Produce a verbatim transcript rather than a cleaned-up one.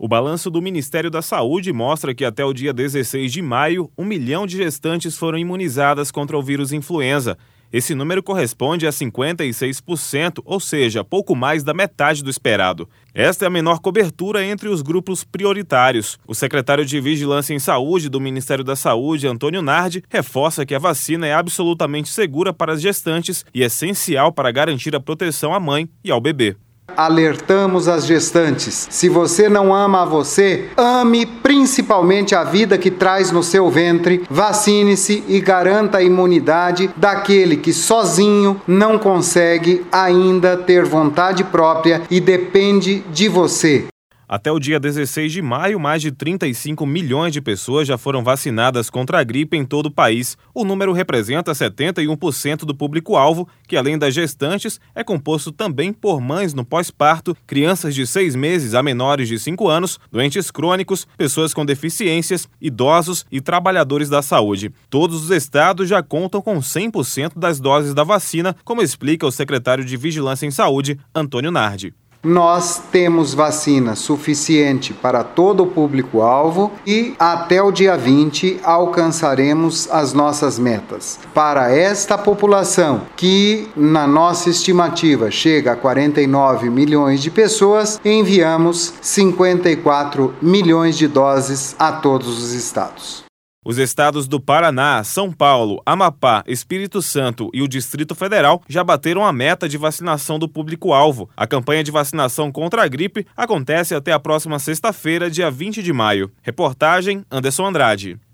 O balanço do Ministério da Saúde mostra que até o dia dezesseis de maio, um milhão de gestantes foram imunizadas contra o vírus influenza. Esse número corresponde a cinquenta e seis por cento, ou seja, pouco mais da metade do esperado. Esta é a menor cobertura entre os grupos prioritários. O secretário de Vigilância em Saúde do Ministério da Saúde, Antônio Nardi, reforça que a vacina é absolutamente segura para as gestantes e essencial para garantir a proteção à mãe e ao bebê. Alertamos as gestantes. Se você não ama a você, ame principalmente a vida que traz no seu ventre, vacine-se e garanta a imunidade daquele que sozinho não consegue ainda ter vontade própria e depende de você. Até o dia dezesseis de maio, mais de trinta e cinco milhões de pessoas já foram vacinadas contra a gripe em todo o país. O número representa setenta e um por cento do público-alvo, que além das gestantes, é composto também por mães no pós-parto, crianças de seis meses a menores de cinco anos, doentes crônicos, pessoas com deficiências, idosos e trabalhadores da saúde. Todos os estados já contam com cem por cento das doses da vacina, como explica o secretário de Vigilância em Saúde, Antônio Nardi. Nós temos vacina suficiente para todo o público-alvo e até o dia vinte alcançaremos as nossas metas. Para esta população, que na nossa estimativa chega a quarenta e nove milhões de pessoas, enviamos cinquenta e quatro milhões de doses a todos os estados. Os estados do Paraná, São Paulo, Amapá, Espírito Santo e o Distrito Federal já bateram a meta de vacinação do público-alvo. A campanha de vacinação contra a gripe acontece até a próxima sexta-feira, dia vinte de maio. Reportagem Anderson Andrade.